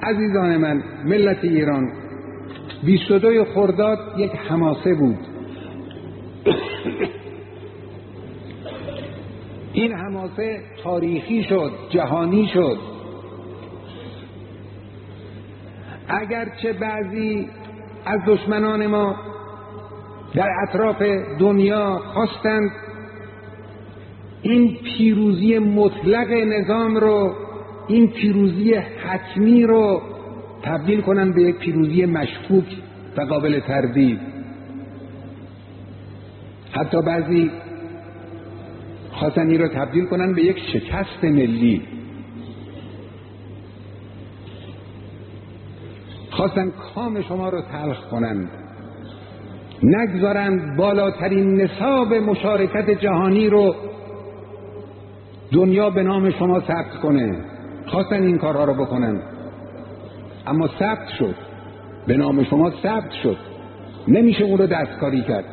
عزیزان من، ملت ایران، 22 خرداد یک حماسه بود. این حماسه تاریخی شد، جهانی شد. اگرچه بعضی از دشمنان ما در اطراف دنیا خواستند این پیروزی مطلق نظام رو، این پیروزی حتمی رو تبدیل کنند به یک پیروزی مشکوک و قابل تردید. حتی بعضی خواستن این رو تبدیل کنند به یک شکست ملی. خواستن کام شما رو تلخ کنند، نگذارند بالاترین نصاب مشارکت جهانی رو دنیا به نام شما ثبت کنه. خواستن این کارها رو بکنن، اما ثبت شد، به نام شما ثبت شد، نمیشه اون رو دستکاری کرد.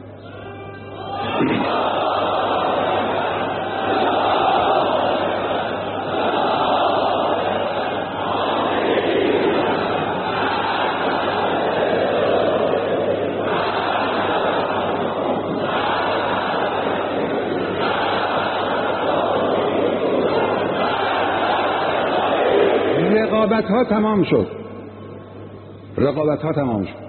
رقابت ها تمام شد.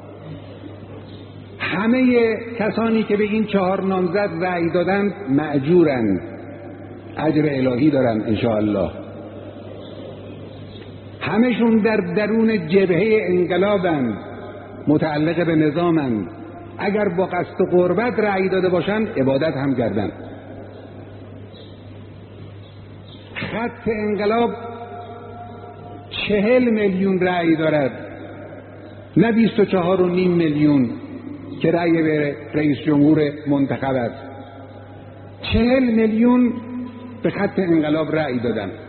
همه کسانی که به این 4 نامزد رأی دادند مأجورند، اجر الهی دارند انشاءالله. همشون در درون جبهه انقلابند، متعلق به نظامند. اگر با قصد و قربت رأی داده باشند عبادت هم کردند. خط انقلاب 40 میلیون رأی دارد، نه 24.5 میلیون که رأی به رئیس جمهور منتخب است. 40 میلیون به خط انقلاب رأی دادن.